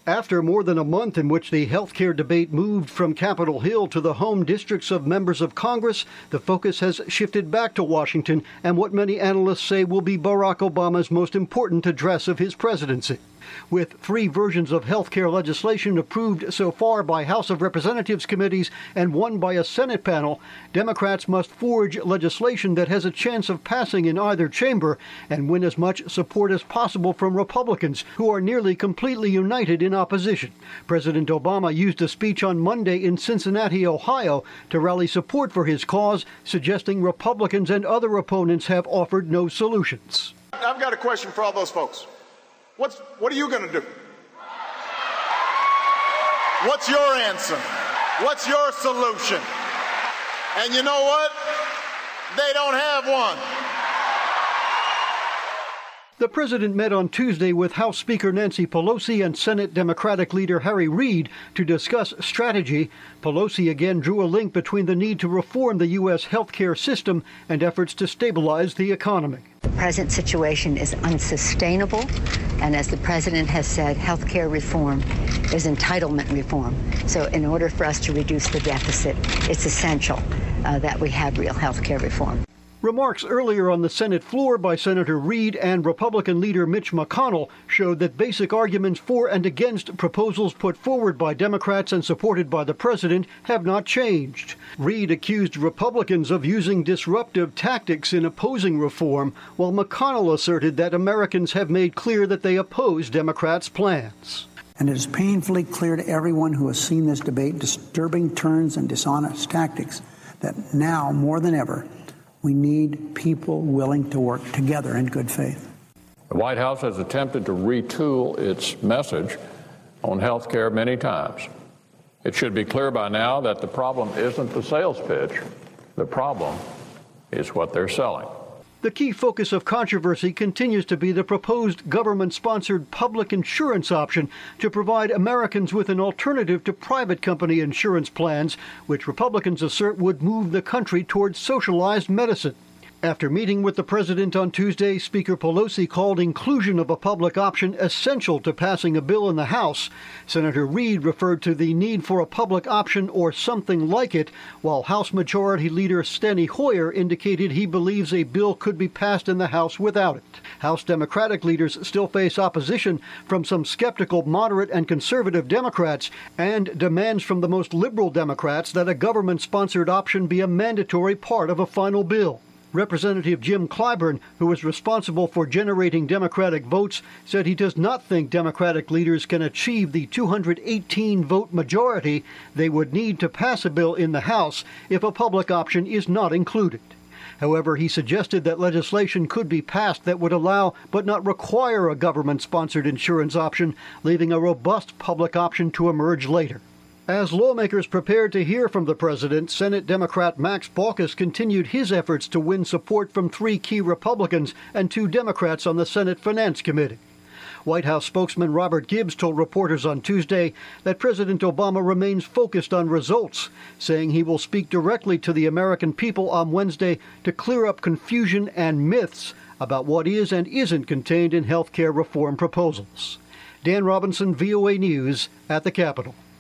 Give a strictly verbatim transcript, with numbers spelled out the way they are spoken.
After more than a month in which the health care debate moved from Capitol Hill to the home districts of members of Congress, the focus has shifted back to Washington and what many analysts say will be Barack Obama's most important address of his presidency. With three versions of health care legislation approved so far by House of Representatives committees and one by a Senate panel, Democrats must forge legislation that has a chance of passing in either chamber and win as much support as possible from Republicans, who are nearly completely united in opposition. President Obama used a speech on Monday in Cincinnati, Ohio, to rally support for his cause, suggesting Republicans and other opponents have offered no solutions. I've got a question for all those folks. What's, what are you going to do? What's your answer? What's your solution? And you know what? They don't have one. The president met on Tuesday with House Speaker Nancy Pelosi and Senate Democratic leader Harry Reid to discuss strategy. Pelosi again drew a link between the need to reform the U S health care system and efforts to stabilize the economy. The present situation is unsustainable, and as the president has said, health care reform is entitlement reform. So in order for us to reduce the deficit, it's essential uh, that we have real health care reform. Remarks earlier on the Senate floor by Senator Reid and Republican leader Mitch McConnell showed that basic arguments for and against proposals put forward by Democrats and supported by the president have not changed. Reid accused Republicans of using disruptive tactics in opposing reform, while McConnell asserted that Americans have made clear that they oppose Democrats' plans. And it is painfully clear to everyone who has seen this debate disturbing turns and dishonest tactics that now, more than ever, we need people willing to work together in good faith. The White House has attempted to retool its message on health care many times. It should be clear by now that the problem isn't the sales pitch. The problem is what they're selling. The key focus of controversy continues to be the proposed government-sponsored public insurance option to provide Americans with an alternative to private company insurance plans, which Republicans assert would move the country towards socialized medicine. After meeting with the president on Tuesday, Speaker Pelosi called inclusion of a public option essential to passing a bill in the House. Senator Reid referred to the need for a public option or something like it, while House Majority Leader Steny Hoyer indicated he believes a bill could be passed in the House without it. House Democratic leaders still face opposition from some skeptical moderate and conservative Democrats and demands from the most liberal Democrats that a government-sponsored option be a mandatory part of a final bill. Representative Jim Clyburn, who is responsible for generating Democratic votes, said he does not think Democratic leaders can achieve the two hundred eighteen vote majority they would need to pass a bill in the House if a public option is not included. However, he suggested that legislation could be passed that would allow but not require a government-sponsored insurance option, leaving a robust public option to emerge later. As lawmakers prepared to hear from the president, Senate Democrat Max Baucus continued his efforts to win support from three key Republicans and two Democrats on the Senate Finance Committee. White House spokesman Robert Gibbs told reporters on Tuesday that President Obama remains focused on results, saying he will speak directly to the American people on Wednesday to clear up confusion and myths about what is and isn't contained in health care reform proposals. Dan Robinson, V O A News, at the Capitol.